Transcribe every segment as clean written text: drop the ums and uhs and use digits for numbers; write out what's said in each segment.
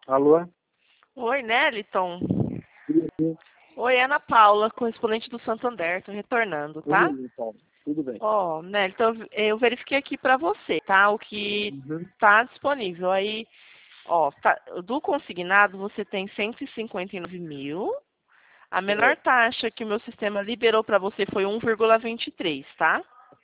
Alô? Oi, Neliton. Sim. Oi, Ana Paula, correspondente do Santander. Tô retornando, tá? Oi, Paulo. Tudo bem. Ó, Neliton, eu verifiquei aqui pra você, tá? O que Uhum. tá disponível. Aí, ó, do consignado você tem 159 mil. A menor Correto. taxa que o meu sistema liberou pra você foi 1,23, tá?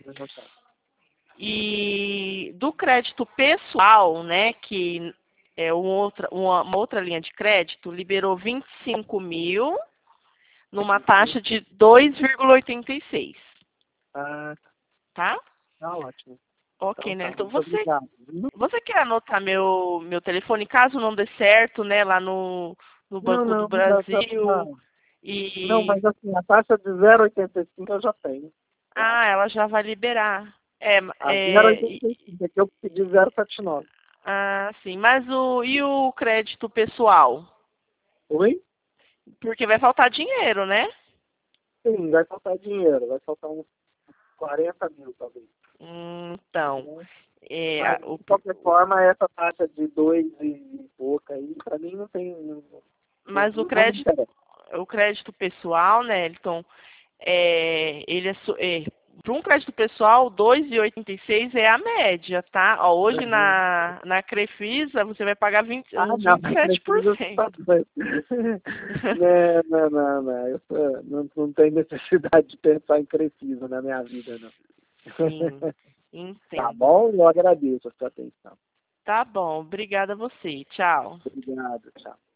E do crédito pessoal, né, que é uma outra linha de crédito, liberou 25 mil numa taxa de 2,86, Ah, tá? tá ótimo. Ok, Então né? tá, Então muito obrigado. você quer anotar meu telefone caso não dê certo, né, lá no Não, Banco do não, Brasil não, e mas assim, a taxa de 0,85 eu já tenho. ela já vai liberar. A 0,85 é que eu pedi 0,79. Sim, mas o crédito pessoal? Oi? Porque vai faltar dinheiro, né? Sim, vai faltar dinheiro, vai faltar uns 40 mil, talvez. Então, Né? é, Mas, o, de qualquer forma, essa taxa de 2 e pouco aí, pra mim não tem. mas Não me interessa. o crédito pessoal, né, Elton, ele para um crédito pessoal, 2,86 é a média, tá? Ó, hoje Uhum. na Crefisa você vai pagar Ah, uns não, não precisa 27%. estar doido. Não, não, não. Não tem necessidade de pensar em Crefisa na minha vida, não. Sim, Tá entendo. bom? Eu agradeço a sua atenção. Tá bom, obrigada a você. Tchau. Obrigado, tchau.